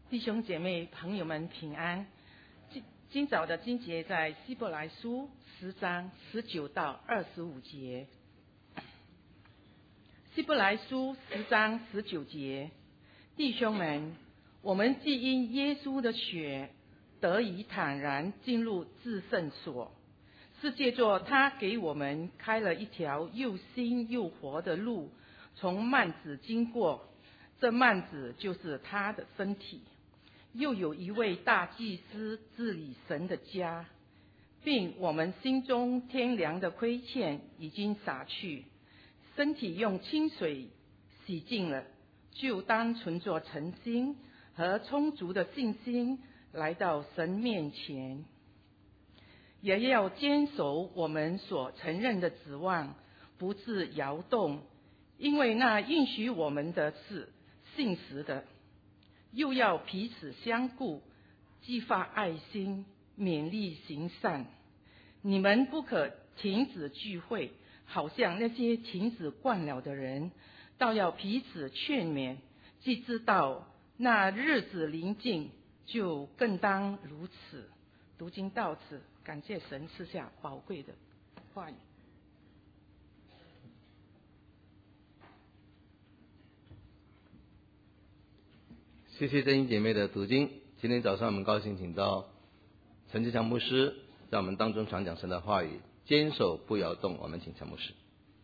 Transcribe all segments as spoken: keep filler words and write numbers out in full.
弟兄姐妹朋友们平安。今今早的经节在希伯来书十章十九到二十五节。希伯来书十章十九节，弟兄们，我们既因耶稣的血得以坦然进入至圣所，是借着他给我们开了一条又新又活的路，从幔子经过，这幔子就是他的身体。又有一位大祭司治理神的家，并我们心中天良的亏欠已经洒去，身体用清水洗净了，就当存着诚心和充足的信心来到神面前，也要坚守我们所承认的指望，不致摇动，因为那应许我们的是信实的。又要彼此相顾，激发爱心，勉励行善。你们不可停止聚会，好像那些停止惯了的人，倒要彼此劝勉，既知道那日子临近，就更当如此。读经到此，感谢神赐下宝贵的话语。 谢谢真英姐妹的读经。今天早上我们高兴请到陈志强牧师在我们当中传讲神的话语，坚守不摇动。我们请陈牧师。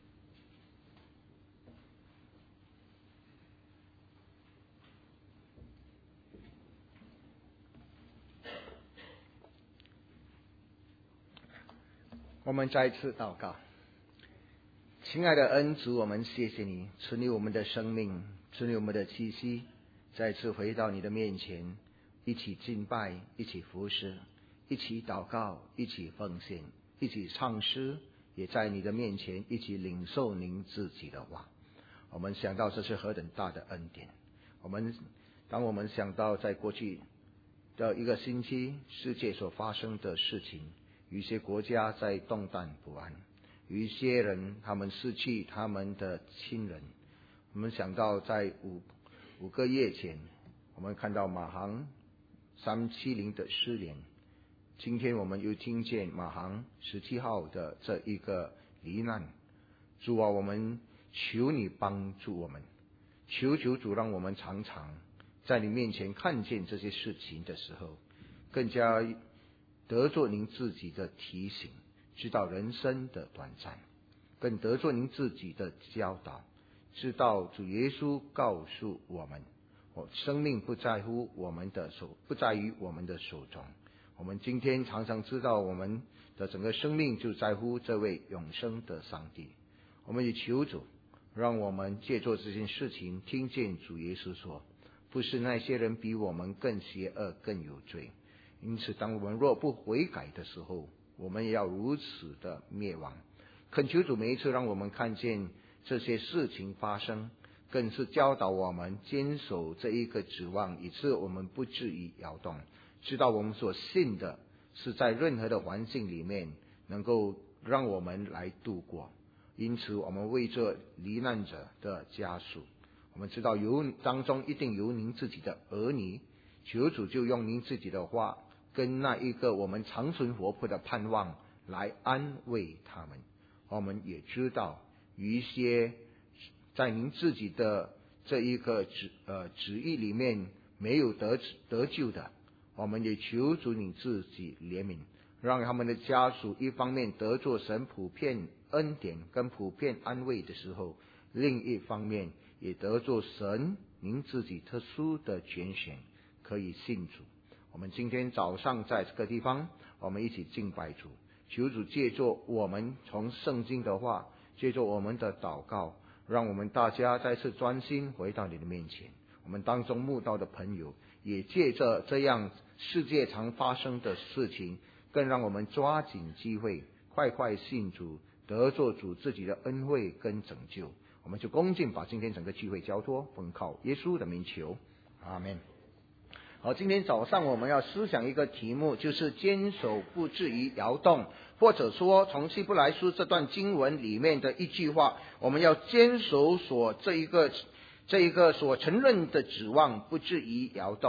我们再次祷告。亲爱的恩主，我们谢谢你赐你我们的生命，赐你我们的气息，再次回到你的面前，一起敬拜，一起服侍，一起祷告，一起奉献，一起唱诗，也在你的面前一起领受您自己的话。我们想到这是何等大的恩典。我们当我们想到在过去的一个星期世界所发生的事情，有一些国家在动荡不安，有一些人他们失去他们的亲人。我们想到在五五个月前，我们看到马航三七零的失联，今天我们又听见马航十七号的这一个罹难。主啊，我们求你帮助我们，求求主让我们常常在你面前看见这些事情的时候，更加得着您自己的提醒，知道人生的短暂，更得着您自己的教导，知道主耶稣告诉我们，生命不在乎我们的手，不在于我们的手中。我们今天常常知道，我们的整个生命就在乎这位永生的上帝。我们也求主，让我们借着这件事情，听见主耶稣说，不是那些人比我们更邪恶、更有罪。因此，当我们若不悔改的时候，我们也要如此的灭亡。恳求主每一次让我们看见这些事情发生，更是教导我们坚守这一个指望，以致我们不至于摇动，知道我们所信的是在任何的环境里面能够让我们来度过。因此，我们为这罹难者的家属，我们知道有当中一定有您自己的儿女，求主就用您自己的话跟那一个我们长存活泼的盼望来安慰他们。我们也知道有一些在您自己的这一个旨呃旨意里面没有得得救的，我们也求主你自己怜悯，让他们的家属一方面得着神普遍恩典跟普遍安慰的时候，另一方面也得着神您自己特殊的拣选，可以信主。我们今天早上在这个地方，我们一起敬拜主，求主借着我们从圣经的话，借着我们的祷告，让我们大家再次专心回到你的面前。我们当中慕道的朋友，也借着这样世界常发生的事情，更让我们抓紧机会，快快信主，得着主自己的恩惠跟拯救。我们就恭敬把今天整个聚会交托，奉靠耶稣的名求，阿们。好，今天早上我们要思想一个题目，就是坚守不至于摇动，或者说从希伯来书这段经文里面的一句话，我们要坚守所这一个这一个所承认的指望，不至于摇动。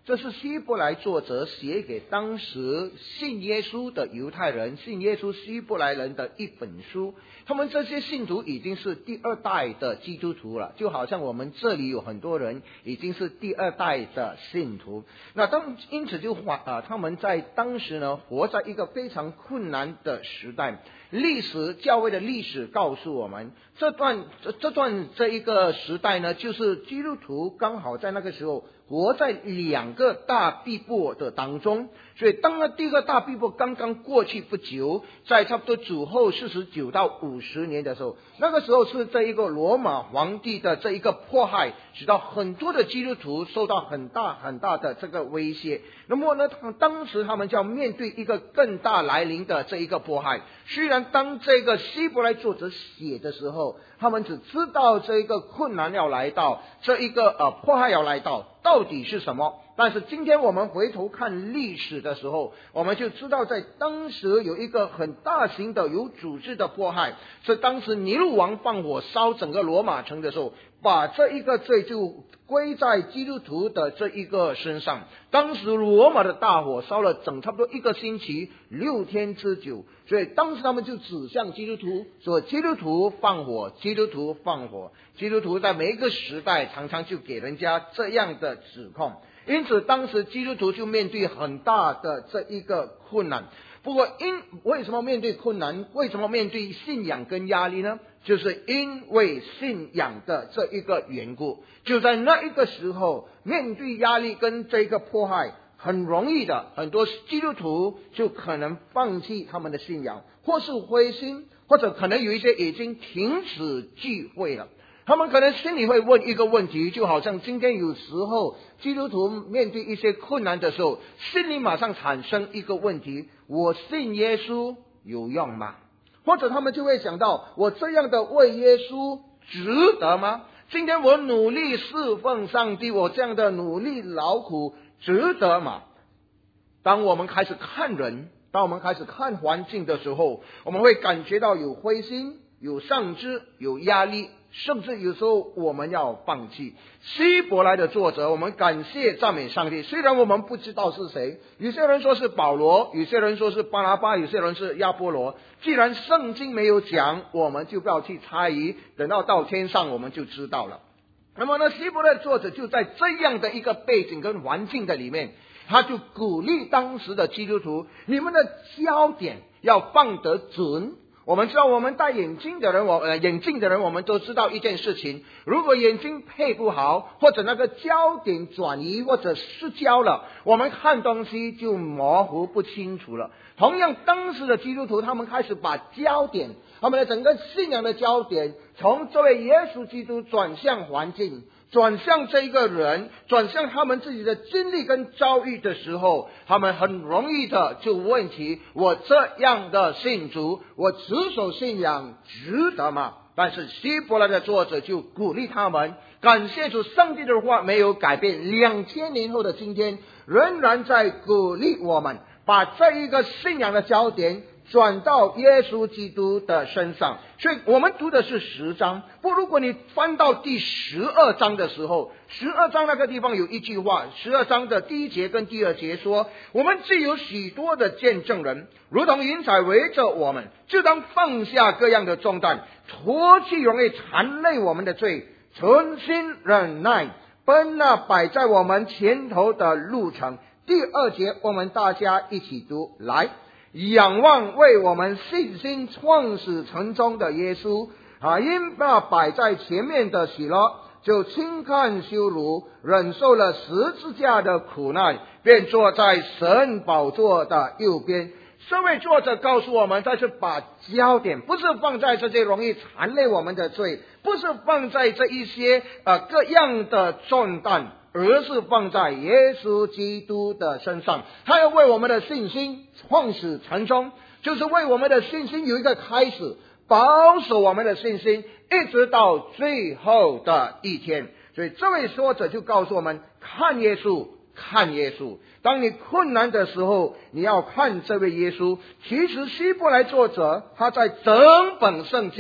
这是希伯来作者写给当时信耶稣的犹太人、信耶稣希伯来人的一本书。他们这些信徒已经是第二代的基督徒了，就好像我们这里有很多人已经是第二代的信徒。那当因此就啊，他们在当时呢，活在一个非常困难的时代。历史教会的历史告诉我们，这段这这段这一个时代呢，就是基督徒刚好在那个时候活在两个大逼迫的当中。所以当那第一个大逼迫刚刚过去不久，在差不多主后四十九到五十年的时候，那个时候是这一个罗马皇帝的这一个迫害，使到很多的基督徒受到很大很大的这个威胁。那么呢，当时他们就要面对一个更大来临的这一个迫害。虽然当这个希伯来作者写的时候，他们只知道这一个困难要来到，这一个呃迫害要来到，到底是什么？但是今天我们回头看历史的时候，我们就知道在当时有一个很大型的有组织的迫害，是当时尼禄王放火烧整个罗马城的时候，把这一个罪就归在基督徒的这一个身上。当时罗马的大火烧了整差不多一个星期，六天之久，所以当时他们就指向基督徒，说基督徒放火，基督徒放火。基督徒在每一个时代常常就给人家这样的指控，因此当时基督徒就面对很大的这一个困难。不过因为什么面对困难，为什么面对信仰跟压力呢？就是因为信仰的这一个缘故。就在那一个时候，面对压力跟这个迫害，很容易的，很多基督徒就可能放弃他们的信仰，或是灰心，或者可能有一些已经停止聚会了。他们可能心里会问一个问题，就好像今天有时候基督徒面对一些困难的时候，心里马上产生一个问题：我信耶稣有用吗？或者他们就会想到，我这样的为耶稣值得吗？今天我努力侍奉上帝，我这样的努力劳苦值得吗？当我们开始看人，当我们开始看环境的时候，我们会感觉到有灰心，有丧志，有压力，甚至有时候我们要放弃。希伯来的作者，我们感谢赞美上帝，虽然我们不知道是谁，有些人说是保罗，有些人说是巴拿巴，有些人是亚波罗。既然圣经没有讲，我们就不要去猜疑，等到到天上我们就知道了。那么呢，希伯来作者就在这样的一个背景跟环境的里面，他就鼓励当时的基督徒，你们的焦点要放得准。我们知道，我们戴眼镜的人，我呃眼镜的人，我们都知道一件事情：如果眼睛配不好，或者那个焦点转移或者失焦了，我们看东西就模糊不清楚了。同样，当时的基督徒，他们开始把焦点，他们的整个信仰的焦点，从这位耶稣基督转向环境，转向这一个人，转向他们自己的经历跟遭遇的时候，他们很容易的就问起：我这样的信主，我持守信仰值得吗？但是希伯来的作者就鼓励他们，感谢主，上帝的话没有改变，两千年后的今天仍然在鼓励我们，把这一个信仰的焦点转到耶稣基督的身上。所以我们读的是十章，不，如果你翻到第十二章的时候，十二章那个地方有一句话，十二章的第一节跟第二节说：我们既有许多的见证人，如同云彩围着我们，就当放下各样的重担，脱去容易缠累我们的罪，存心忍耐，奔那摆在我们前头的路程。第二节我们大家一起读来。仰望为我们信心创始成终的耶稣啊，因那摆在前面的喜乐，就轻看羞辱，忍受了十字架的苦难，便坐在神宝座的右边。这位作者告诉我们，他是把焦点不是放在这些容易缠累我们的罪，不是放在这一些呃各样的重担，而是放在耶稣基督的身上。他要为我们的信心创始成终，就是为我们的信心有一个开始，保守我们的信心一直到最后的一天。所以这位作者就告诉我们，看耶稣，看耶稣。当你困难的时候，你要看这位耶稣。其实希伯来作者他在整本圣经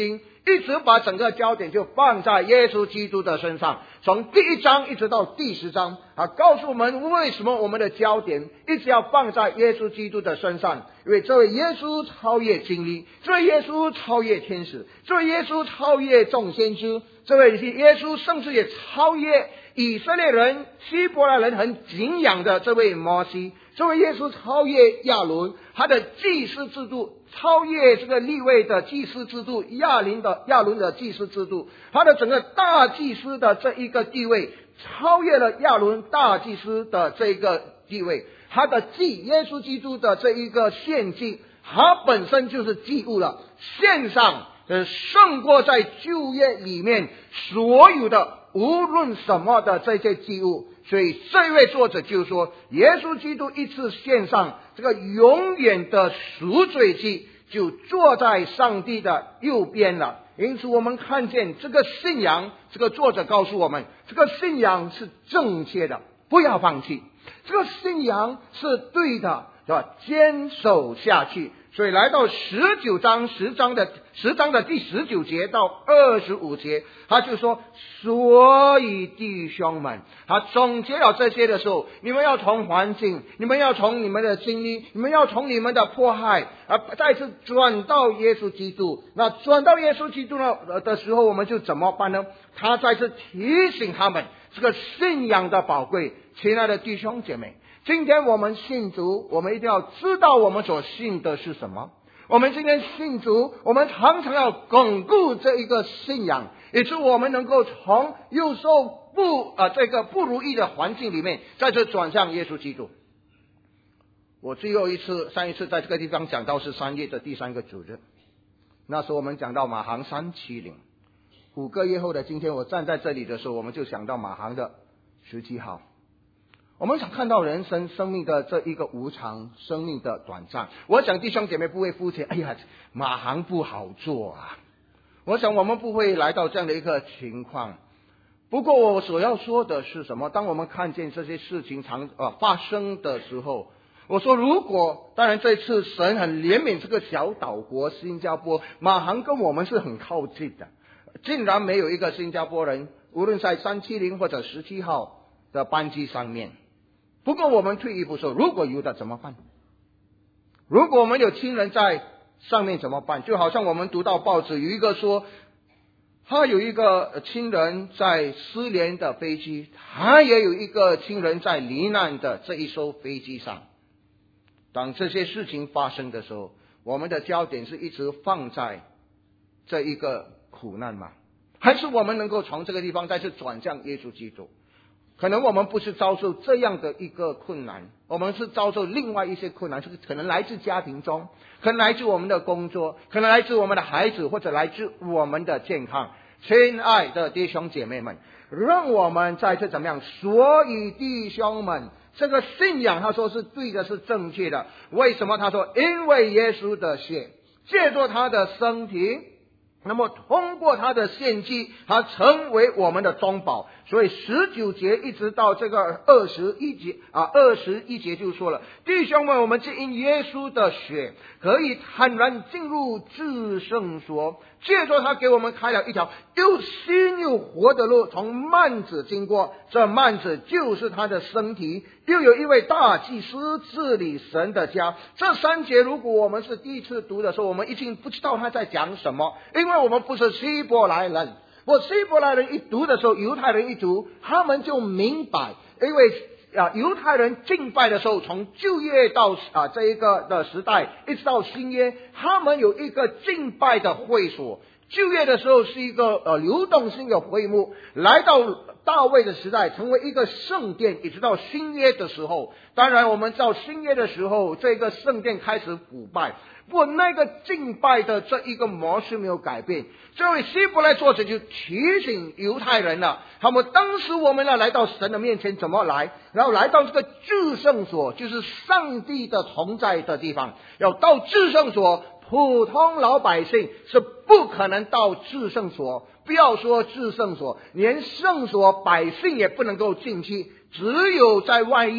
一直把整个焦点就放在耶稣基督的身上，从第一章一直到第十章啊，告诉我们为什么我们的焦点一直要放在耶稣基督的身上。因为这位耶稣超越经历，这位耶稣超越天使，这位耶稣超越众先知，这位耶稣甚至也超越以色列人希伯来人很敬仰的这位摩西，这位耶稣超越亚伦，他的祭司制度超越这个利未的祭司制度，亚伦的亚伦的祭司制度，他的整个大祭司的这一个地位超越了亚伦大祭司的这一个地位，他的祭耶稣基督的这一个献祭，他本身就是祭物了，献上呃胜过在旧约里面所有的无论什么的这些祭物。所以这位作者就说，耶稣基督一次献上这个永远的赎罪祭，就坐在上帝的右边了。因此我们看见这个信仰，这个作者告诉我们，这个信仰是正确的，不要放弃，这个信仰是对的，是吧？坚守下去。所以来到十九章十章的十章的第十九节到二十五节，他就说，所以弟兄们，他总结了这些的时候，你们要从环境，你们要从你们的经历，你们要从你们的迫害啊，再次转到耶稣基督。那转到耶稣基督的的时候，我们就怎么办呢？他再次提醒他们这个信仰的宝贵。亲爱的弟兄姐妹，今天我们信主，我们一定要知道我们所信的是什么。我们今天信主，我们常常要巩固这一个信仰，也就是我们能够从有时候不啊、呃、这个不如意的环境里面，在这转向耶稣基督。我最后一次上一次在这个地方讲到是三月的第三个主日，那时候我们讲到马航三七零，五个月后的今天我站在这里的时候，我们就想到马航的十七号。我们想看到人生生命的这一个无常，生命的短暂。我想弟兄姐妹不会肤浅，哎呀，马航不好做啊。我想我们不会来到这样的一个情况。不过我所要说的是什么？当我们看见这些事情常呃发生的时候，我说如果当然这次神很怜悯这个小岛国新加坡，马航跟我们是很靠近的，竟然没有一个新加坡人，无论在三七零或者十七号的班机上面。不过我们退一步说，如果有的怎么办？如果我们有亲人在上面怎么办？就好像我们读到报纸有一个说，他有一个亲人在失联的飞机，他也有一个亲人在罹难的这一艘飞机上。当这些事情发生的时候，我们的焦点是一直放在这一个苦难吗？还是我们能够从这个地方再次转向耶稣基督？可能我们不是遭受这样的一个困难，我们是遭受另外一些困难，是可能来自家庭中，可能来自我们的工作，可能来自我们的孩子，或者来自我们的健康。亲爱的弟兄姐妹们，让我们再次怎么样？所以弟兄们，这个信仰他说是对的，是正确的。为什么？他说因为耶稣的血，借着他的身体，那么通过他的献祭，他成为我们的中保。所以十九节一直到这个二十一节啊，二十一节就说了，弟兄们，我们只因耶稣的血可以坦然进入至圣所，借着他给我们开了一条又新又活的路，从幔子经过，这幔子就是他的身体，又有一位大祭司治理神的家。这三节如果我们是第一次读的时候，我们已经不知道他在讲什么，因为我们不是希伯来人。我希伯来人一读的时候，犹太人一读，他们就明白，因为啊，犹太人敬拜的时候，从旧约到啊这一个的时代，一直到新约，他们有一个敬拜的会所。旧约的时候是一个呃流动性的会幕，来到大卫的时代成为一个圣殿，一直到新约的时候，当然我们到新约的时候，这个圣殿开始腐败。不过那个敬拜的这一个模式没有改变。这位希伯来作者就提醒犹太人了，他们当时我们要来到神的面前怎么来，然后来到这个至圣所，就是上帝的同在的地方。要到至圣所，普通老百姓是不可能到至圣所，不要说至圣所，连圣所百姓也不能够进去，只有在外院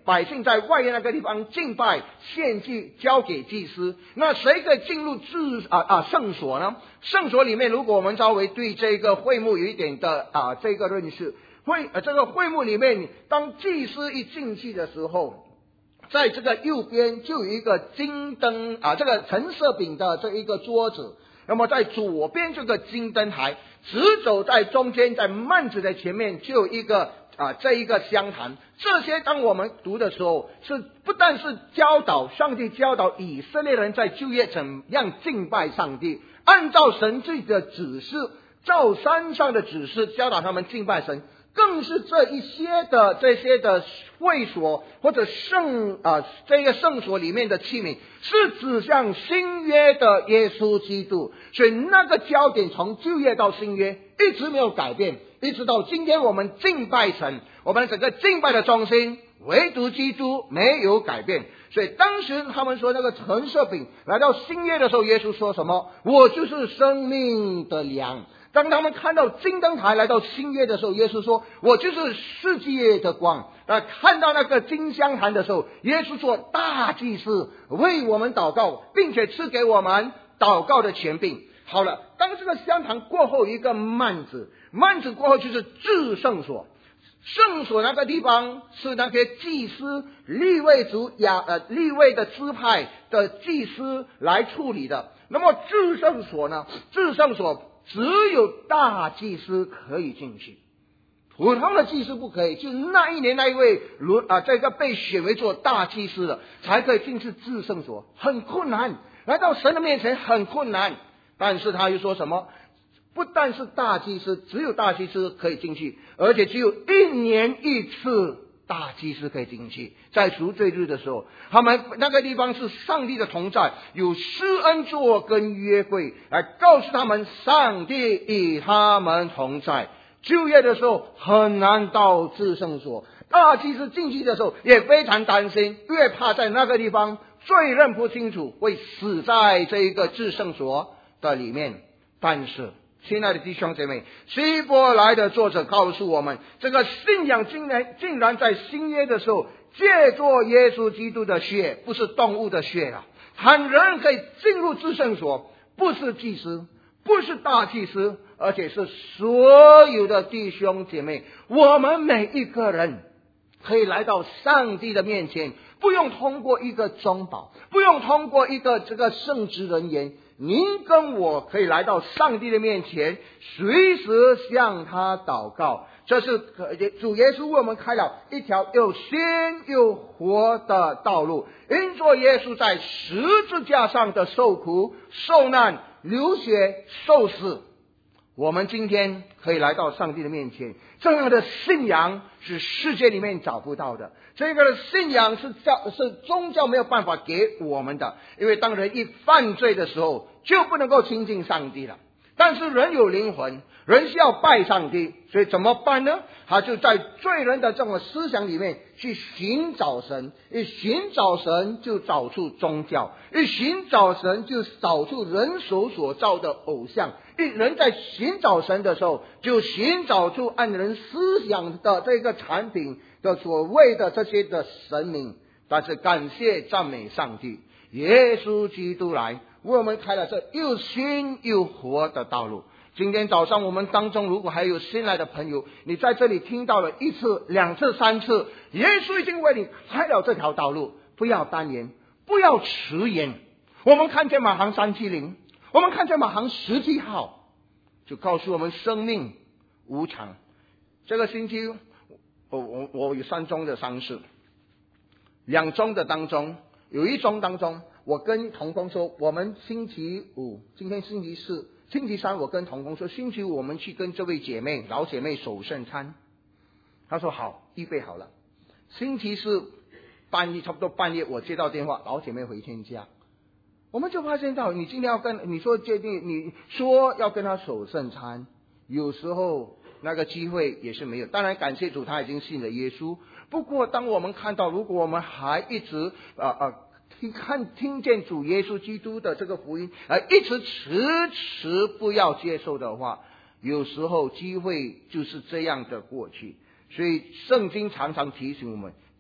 百姓在外面那个地方敬拜献祭交给祭司。那谁可以进入至啊啊圣所呢？圣所里面，如果我们稍微对这个会幕有一点的啊这个认识，会呃这个会幕里面，当祭司一进去的时候，在这个右边就有一个金灯啊，这个陈设饼的这一个桌子。那么在左边这个金灯台，直走在中间，在幔子的前面就有一个啊这一个香坛。这些当我们读的时候，是不但是教导上帝教导以色列人在旧约怎样敬拜上帝，按照神自己的指示，照山上的指示教导他们敬拜神，更是这一些的这些的会所或者圣啊这个圣所里面的器皿，是指向新约的耶稣基督。所以那个焦点从旧约到新约一直没有改变，一直到今天我们敬拜神，我们整个敬拜的中心唯独基督没有改变。所以当时他们说那个陈设饼来到新约的时候，耶稣说什么？我就是生命的粮。当他们看到金灯台来到新约的时候，耶稣说我就是世界的光。那看到那个金香坛的时候，耶稣做大祭司为我们祷告，并且赐给我们祷告的权柄。好了，当这个香坛过后一个幔子，幔子过后就是至圣所。圣所那个地方是那些祭司利未族亚呃利未的支派的祭司来处理的。那么至圣所呢？至圣所只有大祭司可以进去，普通的祭司不可以。就那一年那一位轮啊这个被选为做大祭司的才可以进去至圣所，很困难，来到神的面前很困难。但是他又说什么？不但是大祭司，只有大祭司可以进去，而且只有一年一次大祭司可以进去。在赎罪日的时候，他们那个地方是上帝的同在，有施恩座跟约柜来告诉他们上帝与他们同在。旧约的时候很难到至圣所，大祭司进去的时候也非常担心，越怕在那个地方罪认不清楚，会死在这一个至圣所的里面。但是亲爱的弟兄姐妹，希伯来的作者告诉我们，这个信仰竟然竟然在新约的时候借作耶稣基督的血，不是动物的血了。很人可以进入至圣所，不是祭司，不是大祭司，而且是所有的弟兄姐妹，我们每一个人可以来到上帝的面前，不用通过一个中保，不用通过一个这个圣职人员，您跟我可以来到上帝的面前，随时向他祷告。这是主耶稣为我们开了一条又新又活的道路，因着耶稣在十字架上的受苦受难流血受死，我们今天可以来到上帝的面前。这样的信仰是世界里面找不到的，这个信仰是教是宗教没有办法给我们的。因为当人一犯罪的时候，就不能够亲近上帝了。但是人有灵魂，人需要拜上帝，所以怎么办呢？他就在罪人的这种思想里面去寻找神，一寻找神就找出宗教，一寻找神就找出人手所造的偶像。一人在寻找神的时候，就寻找出按人思想的这个产品的所谓的这些的神明。但是感谢赞美上帝，耶稣基督来为我们开了这又新又活的道路。今天早上我们当中如果还有新来的朋友，你在这里听到了一次两次三次，耶稣已经为你开了这条道路，不要单言，不要迟延。我们看见马航三七零，我们看见马航十七号，就告诉我们生命无常。这个星期我我我有三宗的丧事，两宗的当中有一宗当中，我跟同工说，我们星期五，今天星期四，星期三我跟同工说，星期五我们去跟这位姐妹老姐妹守圣餐。他说好，预备好了。星期四半夜差不多半夜，我接到电话，老姐妹回天家。我们就发现到，你今天要跟你说决定，你说要跟他守圣餐，有时候那个机会也是没有。当然感谢主，他已经信了耶稣。不过当我们看到，如果我们还一直啊啊听看听见主耶稣基督的这个福音，而一直迟迟不要接受的话，有时候机会就是这样的过去。所以圣经常常提醒我们，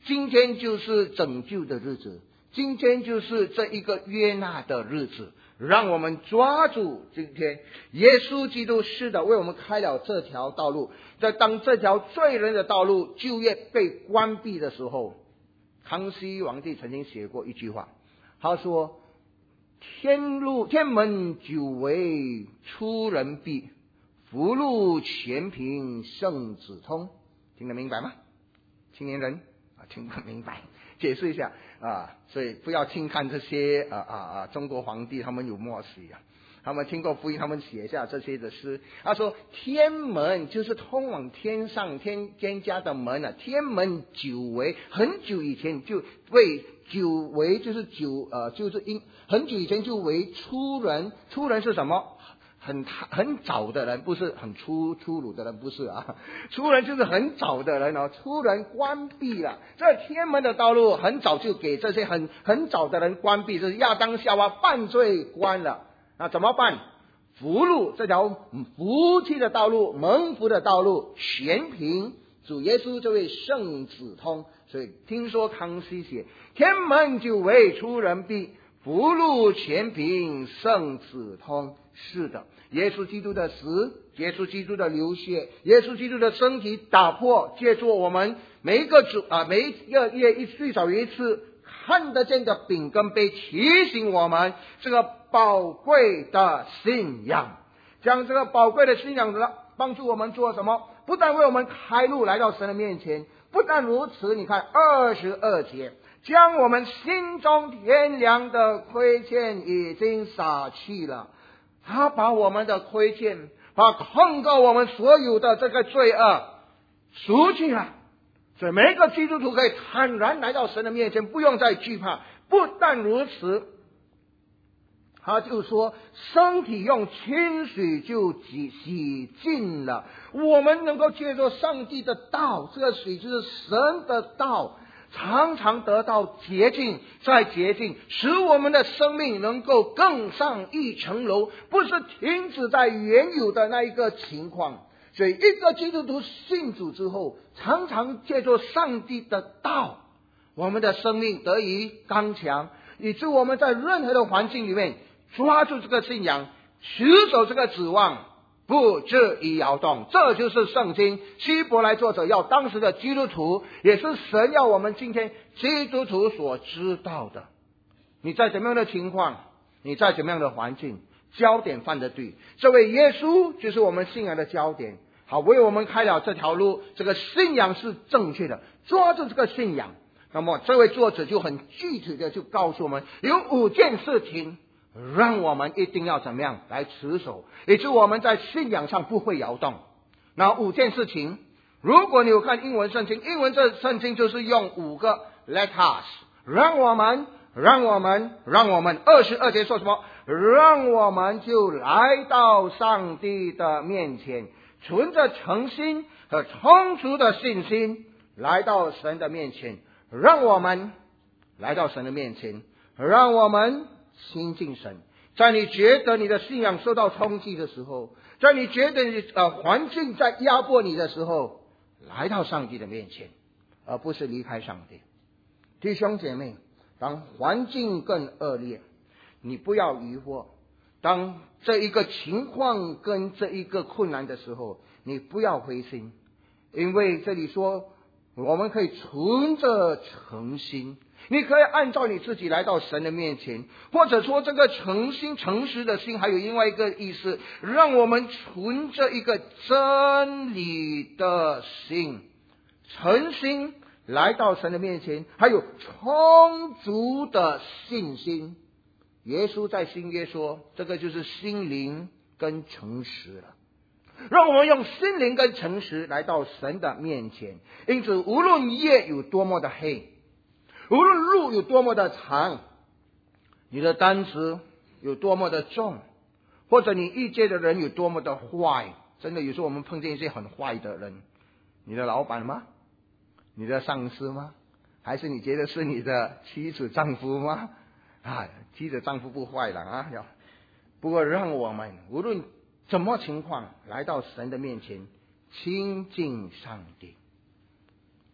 今天就是拯救的日子，今天就是这一个约纳的日子，让我们抓住今天耶稣基督是的为我们开了这条道路。在当这条罪人的道路就业被关闭的时候，康熙皇帝曾经写过一句话，他说天路天门久为出人闭，福禄全凭圣旨通。听得明白吗？青年人啊，听得明白，解释一下啊，所以不要轻看这些啊啊啊中国皇帝，他们有默许啊，他们听过福音，他们写下这些的诗。他说天门就是通往天上天天家的门啊，天门久为，很久以前就为久为就是久呃就是因很久以前就为出人，出人是什么？很很早的人，不是很粗粗鲁的人，不是啊，出人就是很早的人哦，出人关闭了这天门的道路，很早就给这些很很早的人关闭，就是亚当夏娃犯罪关了，那怎么办？福禄这条福气的道路，蒙福的道路，全凭主耶稣这位圣子通。所以听说康熙写天门久为出人闭，福禄全凭圣子通。是的，耶稣基督的死，耶稣基督的流血，耶稣基督的身体打破，借助我们每一个主啊，每一个月一最少有一次看得见的饼跟杯，提醒我们这个宝贵的信仰，将这个宝贵的信仰帮助我们做什么？不但为我们开路来到神的面前，不但如此，你看二十二节，将我们心中天良的亏欠已经撒去了。他把我们的亏欠，把控告我们所有的这个罪恶赎去了。所以每一个基督徒可以坦然来到神的面前，不用再惧怕。不但如此，他就说身体用清水就洗洗净了。我们能够借着上帝的道，这个水就是神的道，常常得到洁净，再洁净，使我们的生命能够更上一层楼，不是停止在原有的那一个情况。所以一个基督徒信主之后，常常借着上帝的道，我们的生命得以刚强，以致我们在任何的环境里面抓住这个信仰，持守这个指望，不至于摇动。这就是圣经希伯来作者要当时的基督徒，也是神要我们今天基督徒所知道的。你在怎么样的情况，你在怎么样的环境，焦点放得对，这位耶稣就是我们信仰的焦点，好为我们开了这条路，这个信仰是正确的，抓住这个信仰。那么这位作者就很具体的就告诉我们有五件事情让我们一定要怎么样来持守，以致我们在信仰上不会摇动。那五件事情，如果你有看英文圣经，英文这圣经就是用五个 let us， 让我们让我们让我们二十二节说什么？让我们就来到上帝的面前，存着诚心和充足的信心来到神的面前，让我们来到神的面前，让我们亲近神。在你觉得你的信仰受到冲击的时候，在你觉得你呃环境在压迫你的时候，来到上帝的面前，而不是离开上帝。弟兄姐妹，当环境更恶劣，你不要疑惑，当这一个情况跟这一个困难的时候，你不要灰心，因为这里说我们可以存着诚心，你可以按照你自己来到神的面前，或者说这个诚心诚实的心还有另外一个意思，让我们存着一个真理的心，诚心来到神的面前，还有充足的信心。耶稣在新约说，这个就是心灵跟诚实了。让我们用心灵跟诚实来到神的面前。因此无论夜有多么的黑，无论路有多么的长，你的担子有多么的重，或者你遇见的人有多么的坏，真的有时候我们碰见一些很坏的人，你的老板吗？你的上司吗？还是你觉得是你的妻子丈夫吗？啊，妻子丈夫不坏了啊！不过让我们无论什么情况来到神的面前，亲近上帝。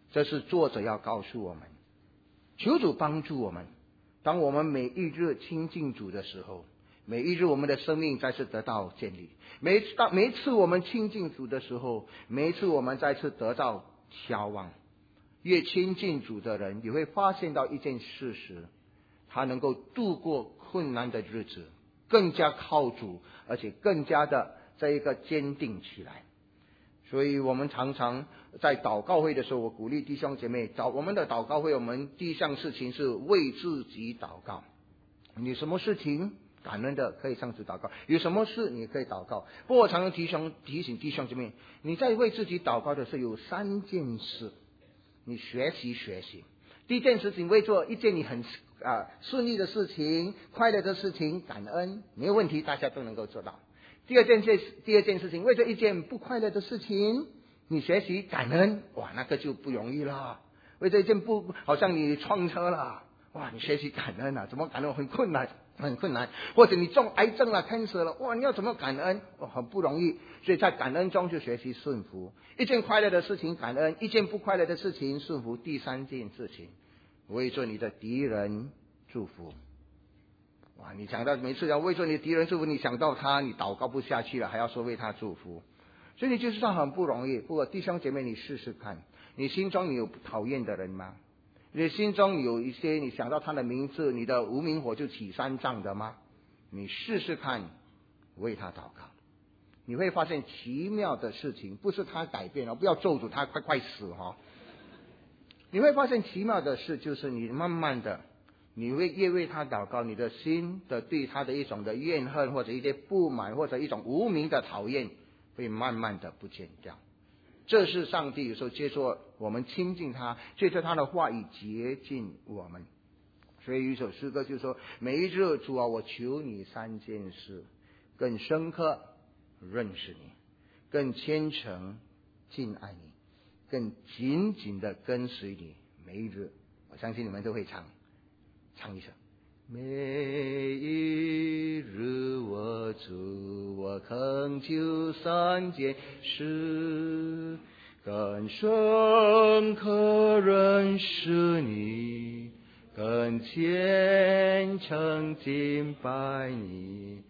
这是作者要告诉我们，求主帮助我们，当我们每一日亲近主的时候，每一日我们的生命再次得到建立，每一次每一次我们亲近主的时候，每一次我们再次得到眺望。越亲近主的人，你会发现到一件事实，他能够度过困难的日子，更加靠主，而且更加的这一个坚定起来。所以我们常常在祷告会的时候，我鼓励弟兄姐妹，祷我们的祷告会，我们第一项事情是为自己祷告。你什么事情感恩的可以上主祷告，有什么事你可以祷告。不过我常常提醒提醒弟兄姐妹，你在为自己祷告的时候，有三件事你学习学习。第一件事情，为做一件你很啊顺利的事情、快乐的事情感恩，没有问题，大家都能够做到。第二件事，第二件事情，为做一件不快乐的事情，你学习感恩，哇，那个就不容易了。为这一件不，好像你撞车了，哇，你学习感恩啊，怎么感恩很困难，很困难。或者你中癌症了 cancer 了，哇，你要怎么感恩，哇，很不容易。所以在感恩中就学习顺服，一件快乐的事情感恩，一件不快乐的事情顺服。第三件事情，为做你的敌人祝福。哇，你讲到每次要为做你的敌人祝福，你想到他，你祷告不下去了，还要说为他祝福，所以你就知道很不容易。不过弟兄姐妹，你试试看，你心中你有讨厌的人吗？你心中有一些你想到他的名字，你的无名火就起三丈的吗？你试试看为他祷告，你会发现奇妙的事情，不是他改变了，不要咒诅他快快死哦。你会发现奇妙的事，就是你慢慢的，你会越为他祷告，你的心的对他的一种的怨恨，或者一些不满，或者一种无名的讨厌，会慢慢的不见掉。这是上帝有时候接受我们亲近他，借着他的话语接近我们。所以有一首诗歌就说，每一日主啊，我求你三件事，更深刻认识你，更虔诚敬爱你，更紧紧的跟随你。每一日，我相信你们都会唱唱一首。每一日我主，我恳求三件事，更深刻认识你，更虔诚敬拜你，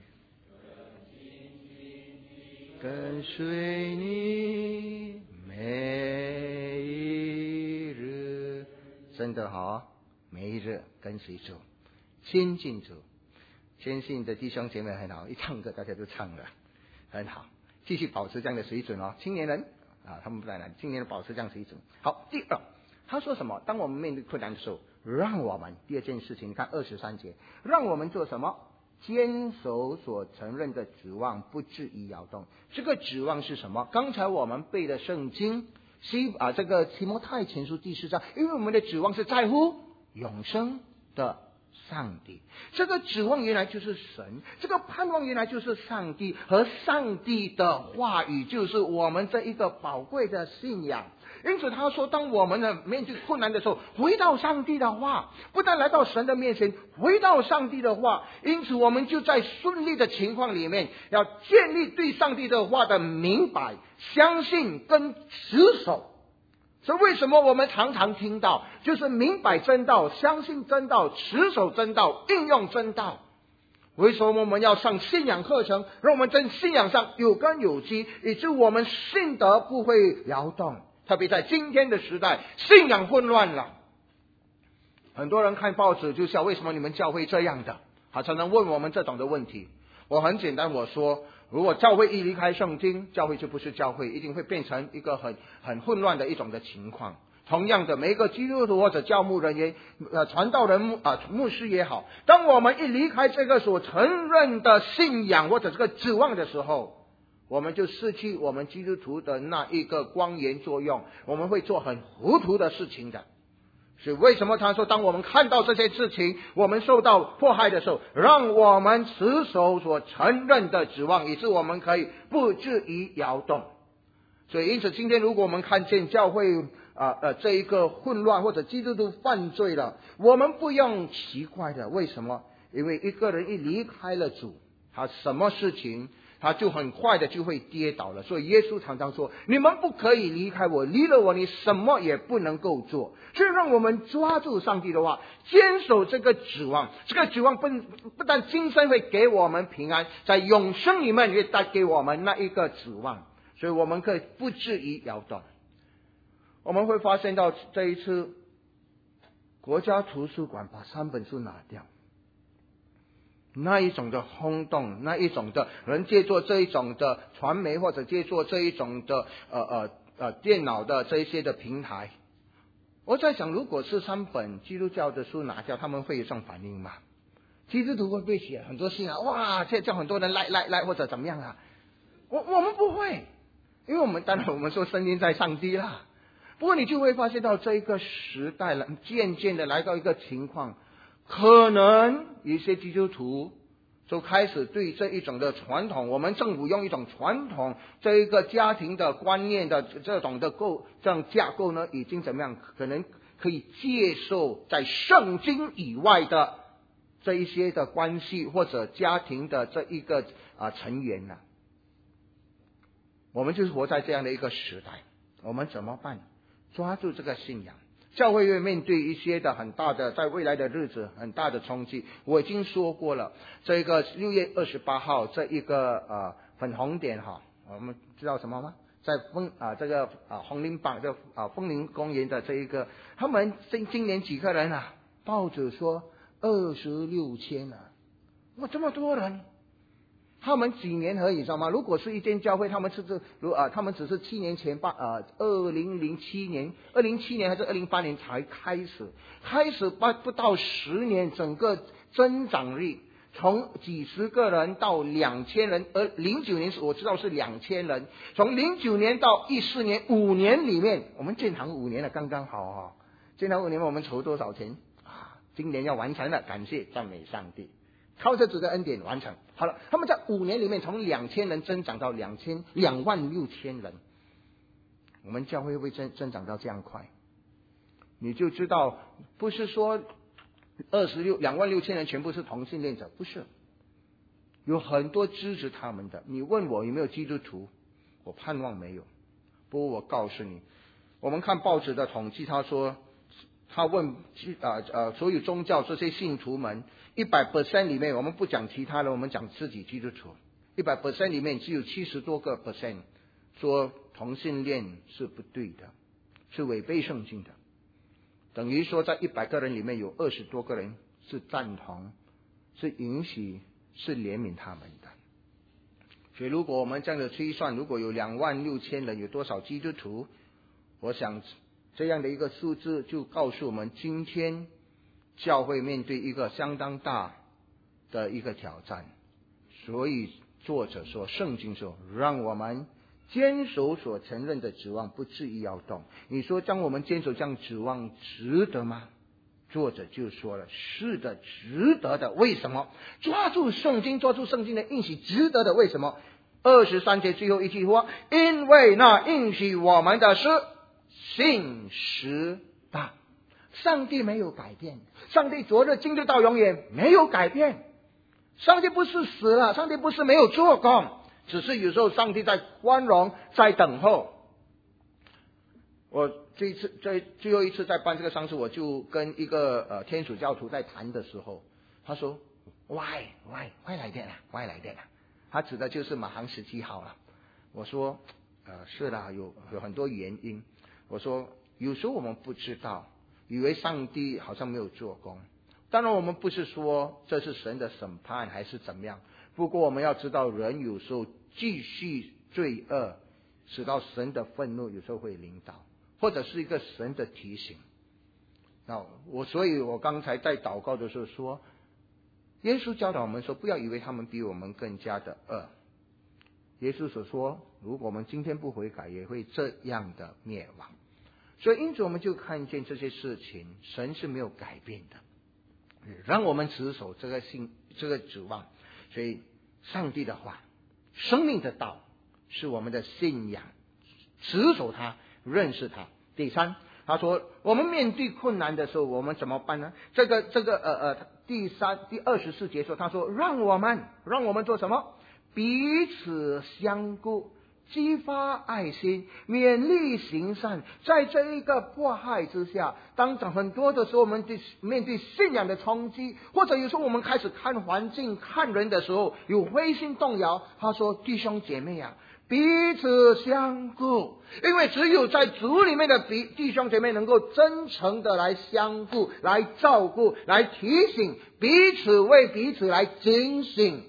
跟随你每一日。真的好，每一日跟随主，亲近主。坚信的弟兄姐妹很好，一唱歌大家都唱了，很好，继续保持这样的水准哦。青年人啊，他们不在那里，青年人保持这样的水准。好，第二，他说什么？当我们面对困难的时候，让我们第二件事情，你看二十三节，让我们做什么？坚守所承认的指望，不至于摇动。这个指望是什么？刚才我们背的圣经希啊，这个提摩太前书第四章，因为我们的指望是在乎永生的上帝，这个指望原来就是神，这个盼望原来就是上帝，和上帝的话语就是我们这一个宝贵的信仰。因此他说，当我们呢面对困难的时候，回到上帝的话，不但来到神的面前，回到上帝的话，因此我们就在顺利的情况里面，要建立对上帝的话的明白、相信跟持守。所以为什么我们常常听到，就是明白真道、相信真道、持守真道、应用真道。为什么我们要上信仰课程，让我们在信仰上有根有基，以致我们信德不会摇动？特别在今天的时代，信仰混乱了，很多人看报纸就笑，为什么你们教会这样的？他常常问我们这种的问题。我很简单，我说，如果教会一离开圣经，教会就不是教会，一定会变成一个很很混乱的一种的情况。同样的，每一个基督徒或者教牧人员、呃传道人、牧啊牧师也好，当我们一离开这个所承认的信仰或者这个指望的时候，我们就失去我们基督徒的那一个光源作用，我们会做很糊涂的事情的。所以为什么他说，当我们看到这些事情，我们受到迫害的时候，让我们持守所承认的指望，以致我们可以不至于摇动。所以因此今天如果我们看见教会啊呃这一个混乱，或者基督徒犯罪了，我们不用奇怪的。为什么？因为一个人一离开了主，他什么事情他就很快的就会跌倒了。所以耶稣常常说，你们不可以离开我，离了我你什么也不能够做。所以让我们抓住上帝的话，坚守这个指望，这个指望不不但今生会给我们平安，在永生里面也带给我们那一个指望，所以我们可以不至于摇动。我们会发现到这一次国家图书馆把三本书拿掉，那一种的轰动，那一种的人借助这一种的传媒，或者借助这一种的呃呃呃电脑的这一些的平台，我在想，如果是三本基督教的书拿掉，他们会有这种反应吗？基督徒会不会写很多信啊？哇，这叫很多人来来来，或者怎么样啊？我我们不会，因为我们当然我们说圣经在上帝啦。不过你就会发现到这一个时代了，渐渐的来到一个情况，可能一些基督徒就开始对这一种的传统，我们政府用一种传统这一个家庭的观念的这种的构这样架构呢，已经怎么样？可能可以接受在圣经以外的这一些的关系或者家庭的这一个啊成员呢、啊？我们就是活在这样的一个时代，我们怎么办？抓住这个信仰，教会会面对一些的很大的，在未来的日子很大的冲击。我已经说过了，这个六月二十八号这一个呃粉红点哈，我们知道什么吗？在枫啊这个啊红林榜这啊枫林公园的这一个，他们今今年几个人啊？报纸说二十六千啊，哇，这么多人！他们几年而已，知道吗？如果是一间教会，他们是这如啊，他们只是七年前八啊，二零零七年、二零七年还是二零八年才开始，开始不不到十年，整个增长率从几十个人到两千人，而零九年我知道是两千人，从零九年到一四年五年里面，我们建堂五年了，刚刚好哈、哦。建堂五年我们筹多少钱啊？今年要完成了，感谢赞美上帝。靠着主的恩典完成好了，他们在五年里面从两千人增长到两千两万六千人。我们教会会不会增增长到这样快？你就知道，不是说二十六两万六千人全部是同性恋者，不是，有很多支持他们的。你问我有没有基督徒，我盼望没有。不过我告诉你，我们看报纸的统计，他说他问啊呃所有宗教这些信徒们。一百 percent 里面，我们不讲其他的，我们讲自己基督徒。一百 percent 里面只有七十多个 percent 说同性恋是不对的，是违背圣经的。等于说，在一百个人里面有二十多个人是赞同，是允许，是怜悯他们的。所以，如果我们这样的推算，如果有两万六千人，有多少基督徒？我想这样的一个数字就告诉我们，今天教会面对一个相当大的一个挑战，所以作者说，圣经说，让我们坚守所承认的指望，不至于摇动。你说将我们坚守这样指望值得吗？作者就说了，是的，值得的。为什么？抓住圣经，抓住圣经的应许，值得的。为什么？二十三节最后一句话，因为那应许我们的是信实的。上帝没有改变，上帝昨日今日到永远没有改变。上帝不是死了，上帝不是没有做工，只是有时候上帝在宽容，在等候。我这一次最最后一次在办这个丧事，我就跟一个呃天主教徒在谈的时候，他说 why why why 来电啊 why 来电啊，他指的就是马航十七号了。我说呃是啦，有有很多原因。我说有时候我们不知道，以为上帝好像没有做工。当然我们不是说这是神的审判还是怎么样，不过我们要知道，人有时候继续罪恶，使到神的愤怒有时候会临到，或者是一个神的提醒。那我所以我刚才在祷告的时候说，耶稣教导我们说，不要以为他们比我们更加的恶。耶稣所说，如果我们今天不悔改，也会这样的灭亡。所以因此我们就看见这些事情，神是没有改变的，让我们持守这个信这个指望。所以上帝的话，生命的道是我们的信仰，持守它，认识它。第三，他说我们面对困难的时候我们怎么办呢？这个这个呃呃第三第二十四节说，他说让我们让我们做什么？ 彼此相顾，激发爱心，勉励行善。在这一个迫害之下，当很多的时候我们面对信仰的冲击，或者有时候我们开始看环境看人的时候有灰心动摇，他说弟兄姐妹啊，彼此相顾，因为只有在主里面的弟兄姐妹能够真诚的来相顾，来照顾，来提醒彼此，为彼此来警醒。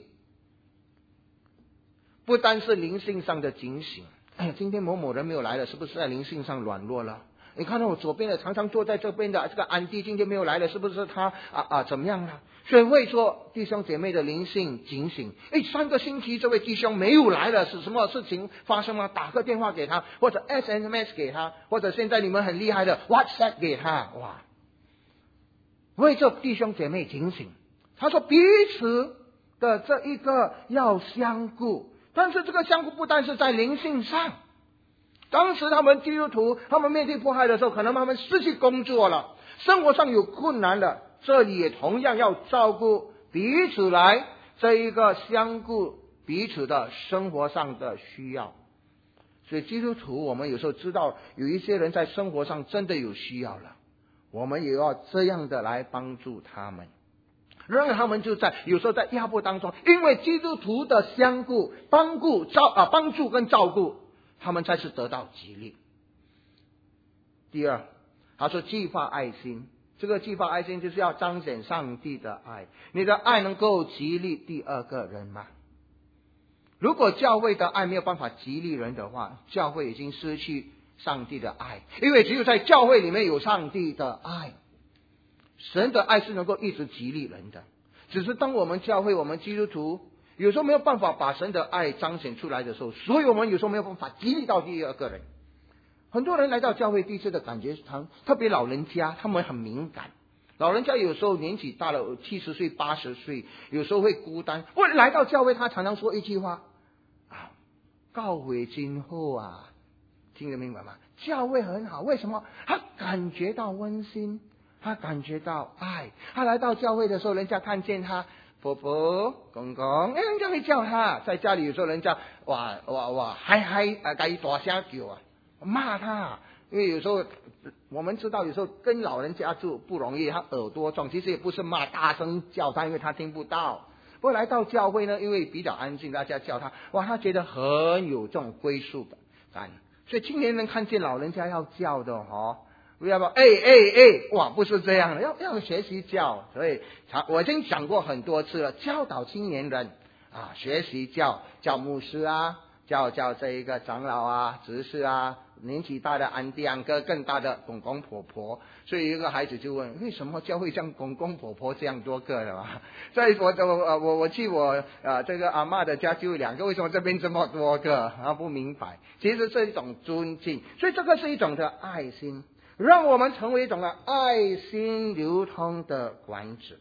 不单是灵性上的警醒，哎呀，今天某某人没有来了，是不是在灵性上软弱了？你看到我左边的常常坐在这边的这个安迪今天没有来了，是不是他啊啊怎么样了？所以为说弟兄姐妹的灵性警醒。哎，上个星期这位弟兄没有来了，是什么事情发生吗？打个电话给他，或者 S M S 给他，或者现在你们很厉害的 WhatsApp 给他，哇！为这弟兄姐妹警醒。他说彼此的这一个要相顾。但是这个相顾不但是在灵性上，当时他们基督徒他们面对迫害的时候，可能他们失去工作了，生活上有困难了，这里也同样要照顾彼此，来这一个相顾彼此的生活上的需要。所以基督徒我们有时候知道有一些人在生活上真的有需要了，我们也要这样的来帮助他们，让他们就在有时候在压迫当中，因为基督徒的相顾、帮顾、照啊帮助跟照顾，他们才是得到激励。第二，他说激发爱心，这个激发爱心就是要彰显上帝的爱。你的爱能够激励第二个人吗？如果教会的爱没有办法激励人的话，教会已经失去上帝的爱，因为只有在教会里面有上帝的爱。神的爱是能够一直激励人的，只是当我们教会我们基督徒有时候没有办法把神的爱彰显出来的时候，所以我们有时候没有办法激励到第二个人。很多人来到教会第一次的感觉，特别老人家他们很敏感，老人家有时候年纪大了，七十岁八十岁，有时候会孤单。我来到教会，他常常说一句话啊，教会真好啊，听得明白吗？教会很好，为什么？他感觉到温馨，他感觉到爱。他来到教会的时候，人家看见他婆婆公公，哎，人家会叫他。在家里有时候人家哇哇哇嗨嗨啊，该大声叫啊，骂他。因为有时候我们知道，有时候跟老人家住不容易，他耳朵重，其实也不是骂，大声叫他，因为他听不到。不过来到教会呢，因为比较安静，大家叫他，哇，他觉得很有这种归属感。所以青年人看见老人家要叫的哦，不要说哎哎哎，哇，不是这样的，要要学习叫。所以我已经讲过很多次了，教导青年人啊，学习叫叫牧师啊，叫叫这一个长老啊、执事啊，年纪大的安弟安哥，更大的公公婆婆。所以一个孩子就问，为什么教会像公公婆婆这样多个的嘛？所以我我我我去我啊这个阿嬷的家就有两个，为什么这边这么多个？啊，不明白。其实是一种尊敬，所以这个是一种的爱心，让我们成为一种的爱心流通的管子。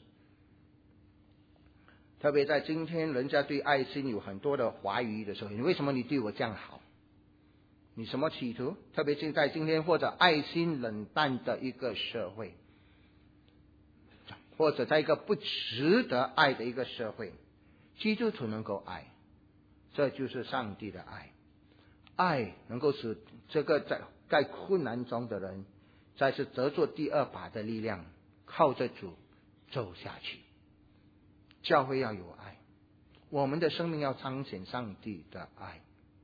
特别在今天，人家对爱心有很多的怀疑的时候，你为什么你对我这样好？你什么企图？特别是在今天或者爱心冷淡的一个社会，或者在一个不值得爱的一个社会，基督徒能够爱，这就是上帝的爱。爱能够使这个在在困难中的人再次得做第二把的力量，靠着主走下去。教会要有爱，我们的生命要彰显上帝的爱。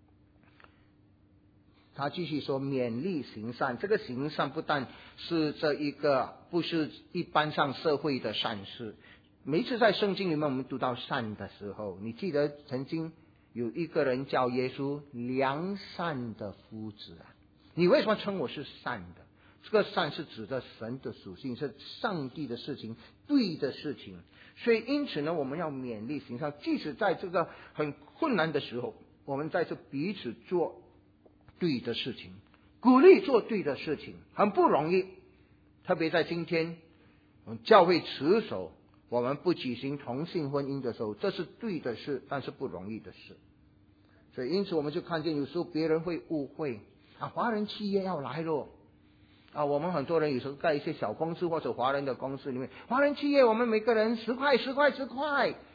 他继续说勉励行善，这个行善不但是这一个不是一般上社会的善事。每一次在圣经里面我们读到善的时候，你记得曾经有一个人叫耶稣良善的夫子啊，你为什么称我是善的？这个善是指的神的属性，是上帝的事情，对的事情。所以因此呢，我们要勉励行善，即使在这个很困难的时候，我们在这彼此做对的事情，鼓励做对的事情，很不容易。特别在今天教会持守我们不举行同性婚姻的时候，这是对的事，但是不容易的事。所以因此我们就看见有时候别人会误会啊，华人企业要来了啊，我们很多人有时候在一些小公司或者华人的公司里面，华人企业我们每个人十块十块十块，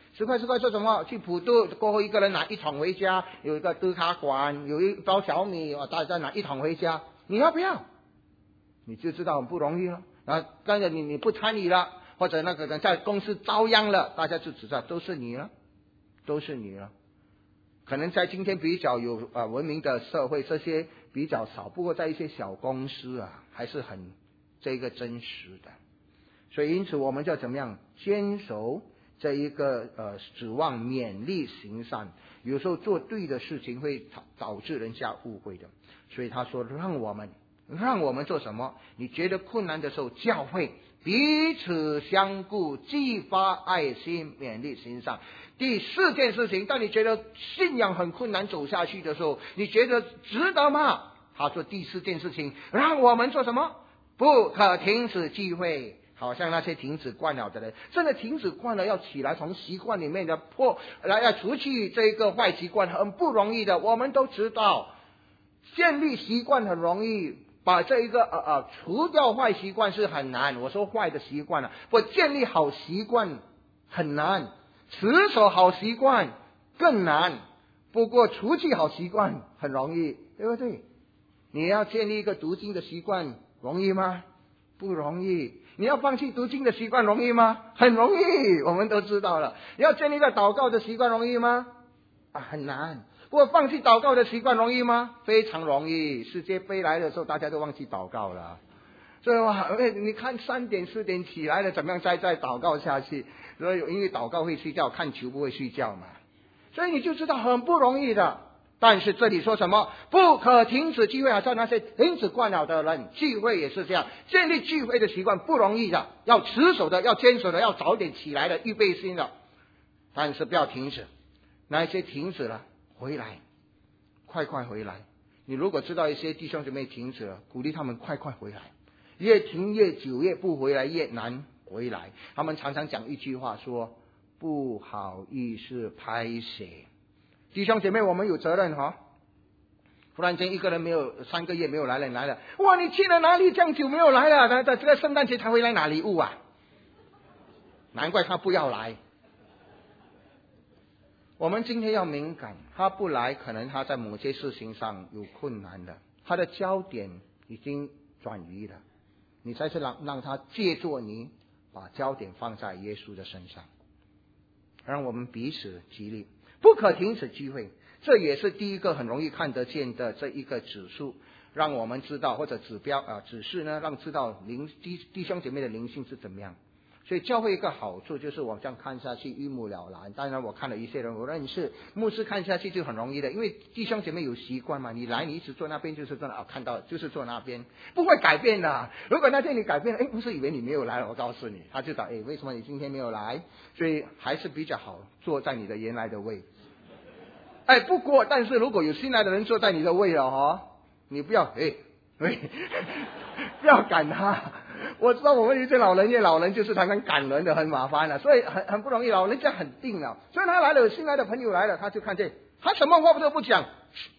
十块十块做什么？去普渡过后，一个人拿一桶回家，有一个德卡馆，有一包小米，大家拿一桶回家，你要不要？你就知道很不容易了。然后跟着你你不参与了，或者那个人在公司遭殃了，大家就知道都是你了，都是你了。可能在今天比较有呃文明的社会，这些比较少，不过在一些小公司啊，还是很这个真实的。所以因此我们就怎么样坚守这一个呃指望勉励行善，有时候做对的事情会导致人家误会的。所以他说让我们让我们做什么？你觉得困难的时候，教会彼此相顾，激发爱心，勉励行善。第四件事情，当你觉得信仰很困难走下去的时候，你觉得值得吗？他说第四件事情，让我们做什么？不可停止聚会。好像那些停止惯了的人，真的停止惯了要起来，从习惯里面的破来要除去这个坏习惯，很不容易的。我们都知道，建立习惯很容易，把这一个呃呃除掉坏习惯是很难。我说坏的习惯了，我建立好习惯很难，持守好习惯更难。不过除去好习惯很容易，对不对？你要建立一个读经的习惯容易吗？不容易。你要放弃读经的习惯容易吗？很容易，我们都知道了。你要建立一个祷告的习惯容易吗？啊，很难。不过放弃祷告的习惯容易吗？非常容易。世界杯来的时候，大家都忘记祷告了。所以哇，你看三点四点起来了，怎么样再再祷告下去？所以因为祷告会睡觉，看球不会睡觉嘛。所以你就知道很不容易的。但是这里说什么？不可停止聚会，好像那些停止惯了的人，聚会也是这样。建立聚会的习惯不容易的，要持守的，要坚守的，要早点起来的，预备心的。但是不要停止，那一些停止了，回来，快快回来。你如果知道一些弟兄姊妹停止了，鼓励他们快快回来。越停越久，越不回来越难回来。他们常常讲一句话说：不好意思拍谁。弟兄姐妹，我们有责任哈。忽然间一个人没有三个月没有来了，来了，哇！你去了哪里？这样久没有来了，他这个圣诞节才会来拿礼物啊！难怪他不要来。我们今天要敏感，他不来，可能他在某些事情上有困难的，他的焦点已经转移了。你才是让让他借助你，把焦点放在耶稣的身上，让我们彼此激励。不可停止聚会，这也是第一个很容易看得见的这一个指数，让我们知道或者指标啊指示呢，让知道灵弟弟兄姐妹的灵性是怎么样。所以教会一个好处就是我这样看下去一目了然。当然我看了一些人我认识，牧师看下去就很容易的，因为弟兄姐妹有习惯嘛，你来你一直坐那边就是坐那，哦、看到就是坐那边，不会改变的。如果那天你改变了，哎，牧师以为你没有来了，我告诉你，他就找哎为什么你今天没有来？所以还是比较好坐在你的原来的位。哎，不过但是如果有新来的人坐在你的位了哦，你不要哎喂，不要赶他。我知道我们有些老人，也老人就是常常赶人的，很麻烦了，所以很很不容易。老人家很定了，所以他来了，新来的朋友来了，他就看见他什么话都不讲，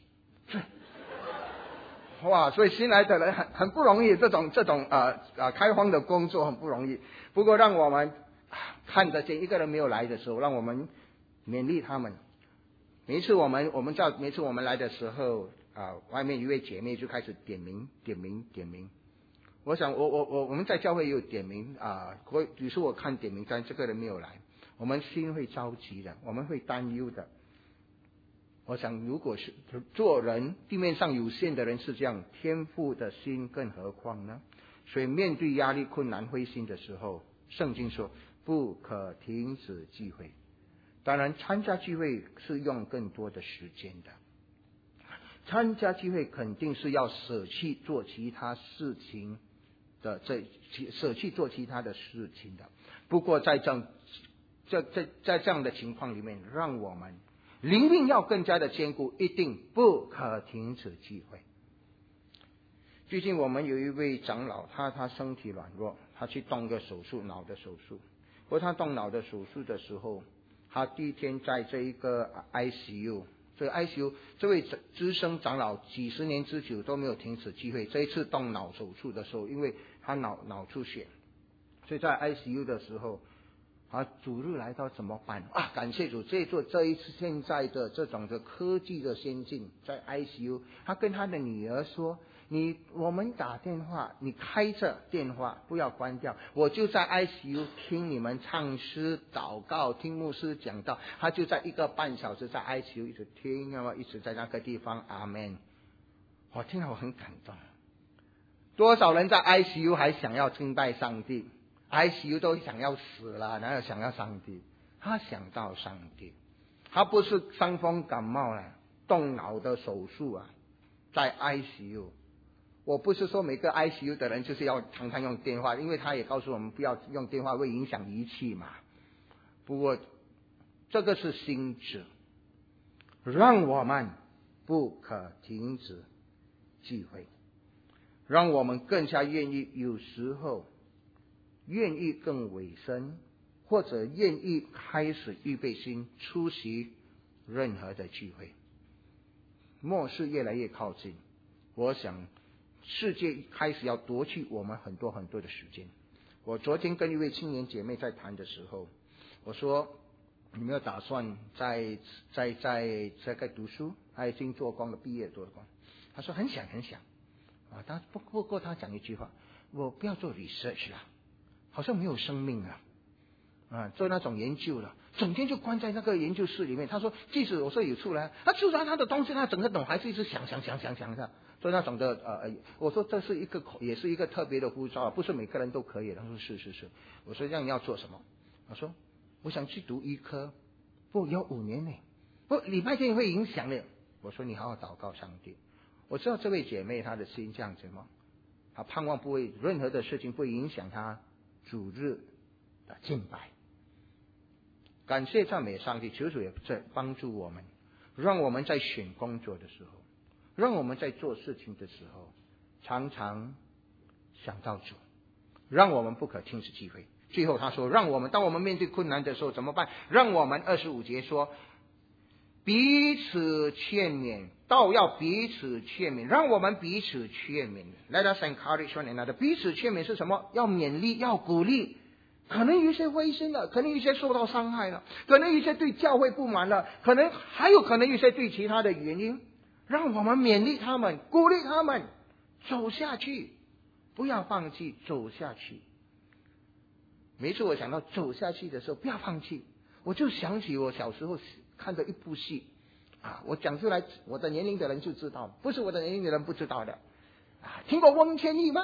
哇！所以新来的人很很不容易，这种这种呃呃开荒的工作很不容易。不过让我们看得见一个人没有来的时候，让我们勉励他们。每一次我们我们在每次我们来的时候啊、呃，外面一位姐妹就开始点名点名点名。我想我我我我们在教会也有点名啊，我有时候我看点名单这个人没有来，我们心会着急的，我们会担忧的。我想如果是做人地面上有限的人是这样，天父的心更何况呢？所以面对压力困难灰心的时候，圣经说不可停止聚会。当然参加聚会是用更多的时间的，参加聚会肯定是要舍弃做其他事情的，这舍弃做其他的事情的。不过在这样在在在这样的情况里面，让我们灵命要更加的坚固，一定不可停止聚会。最近我们有一位长老，他他身体软弱，他去动个手术，脑的手术。不过他动脑的手术的时候，他第一天在这一个 I C U， 这个 I C U 这位资深长老几十年之久都没有停止聚会。这一次动脑手术的时候，因为他脑脑出血，所以在 I C U 的时候， 啊，主日来到怎么办啊？感谢主，这座这一次现在的这种的科技的先进，在 I C U， 他跟他的女儿说：“你我们打电话，你开着电话，不要关掉，我就在 I C U 听你们唱诗、祷告，听牧师讲道。”他就在一个半小时在 I C U 一直听，那么一直在那个地方，阿们。我听了我很感动。多少人在 I C U 还想要敬拜上帝？ I C U 都想要死了，哪有想要上帝？他想到上帝，他不是伤风感冒了，动脑的手术啊，在 I C U。我不是说每个 I C U 的人就是要常常用电话，因为他也告诉我们不要用电话，会影响仪器嘛。不过这个是心智，让我们不可停止聚会，让我们更加愿意，有时候愿意更委身，或者愿意开始预备心出席任何的聚会。末世越来越靠近，我想世界开始要夺去我们很多很多的时间。我昨天跟一位青年姐妹在谈的时候，我说你没有打算在在在这个读书？她已经做工了，毕业做工。她说很想很想啊，她不不过她讲一句话，我不要做 research 了，好像没有生命了啊，做那种研究了，整天就关在那个研究室里面。他说即使我说有出来，他出来他的东西他整个懂，还是一直想想想想想的，做那种的呃，我说这是一个也是一个特别的呼召，不是每个人都可以。他说是是是。我说这样你要做什么？他说我想去读医科，不要五年呢，不礼拜天会影响的。我说你好好祷告上帝。我知道这位姐妹她的心这样子吗？她盼望不会任何的事情不会影响她主日的敬拜。感谢赞美上帝，求主也在帮助我们，让我们在选工作的时候，让我们在做事情的时候，常常想到主，让我们不可轻视机会。最后他说，让我们当我们面对困难的时候怎么办？让我们二十五节说，彼此劝勉，道要彼此劝勉，让我们彼此劝勉。Let us encourage one another。彼此劝勉是什么？要勉励，要鼓励。可能有些灰心了，可能有些受到伤害了，可能有些对教会不满了，可能还有可能有些对其他的原因，让我们勉励他们，鼓励他们走下去，不要放弃，走下去。每次我想到走下去的时候，不要放弃，我就想起我小时候看的一部戏啊，我讲出来，我的年龄的人就知道，不是我的年龄的人不知道的啊。听过翁天义吗？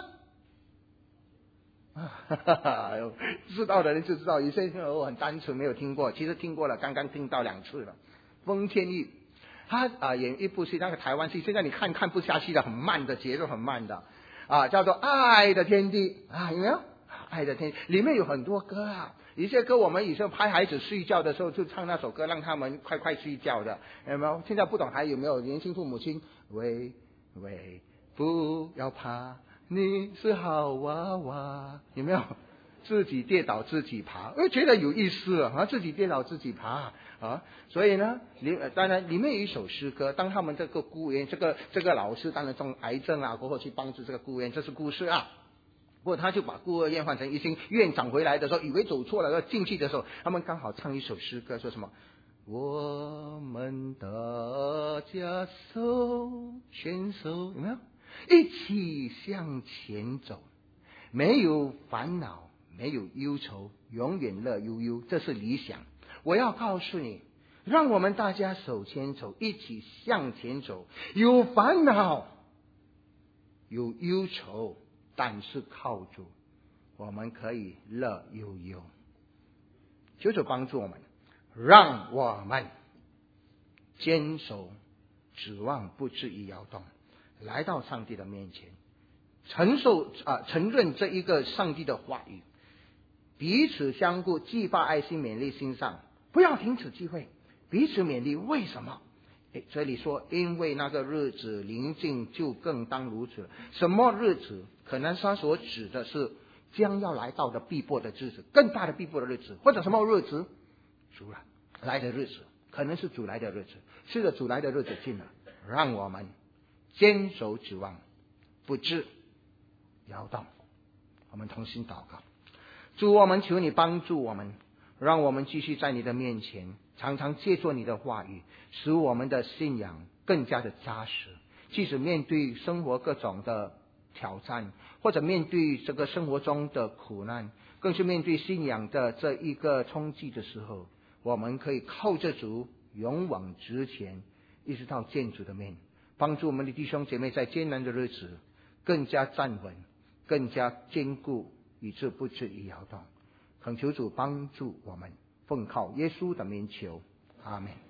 啊，知道的人就知道，有些我很单纯没有听过，其实听过了，刚刚听到两次了。翁天义他啊演一部戏，那个台湾戏，现在你看看不下去的，很慢的，节奏很慢的啊，叫做《爱的天地》啊，有没有？《爱的天地》里面有很多歌啊，有些歌我们有时候拍孩子睡觉的时候就唱那首歌，让他们快快睡觉的，有没有？现在不懂还有没有年轻父母亲？喂喂，不要怕。你是好娃娃，有没有？自己跌倒自己爬，我觉得有意思啊！自己跌倒自己爬啊！所以呢，里当然里面有一首诗歌，当他们这个孤儿院，这个这个老师当然中癌症啊，过后去帮助这个孤儿院，这是故事啊。不过他就把孤儿院换成一群院长回来的时候，以为走错了，要进去的时候，他们刚好唱一首诗歌，说什么？我们大家手牵手，有没有？一起向前走，没有烦恼，没有忧愁，永远乐悠悠，这是理想。我要告诉你，让我们大家手牵手，一起向前走。有烦恼，有忧愁，但是靠主，我们可以乐悠悠。求主帮助我们，让我们坚守，指望不至于摇动。来到上帝的面前，承受啊，承认这一个上帝的话语，彼此相顾，既发爱心勉励心上，不要停止机会，彼此勉励。为什么？诶，这里说，因为那个日子临近，就更当如此。什么日子？可能他所指的是将要来到的逼迫的日子，更大的逼迫的日子，或者什么日子？主来的日子，可能是主来的日子。是的，主来的日子近了，让我们坚守指望，不致摇动。我们同心祷告，主，我们求你帮助我们， 让我们继续在你的面前，常常借助你的话语，使我们的信仰更加的扎实。即使面对生活各种的挑战，或者面对这个生活中的苦难，更是面对信仰的这一个冲击的时候，我们可以靠着主勇往直前，一直到见主的面，帮助我们的弟兄姐妹在艰难的日子更加站稳，更加坚固，以致不至于摇动。恳求主帮助我们，奉靠耶稣的名求，阿们。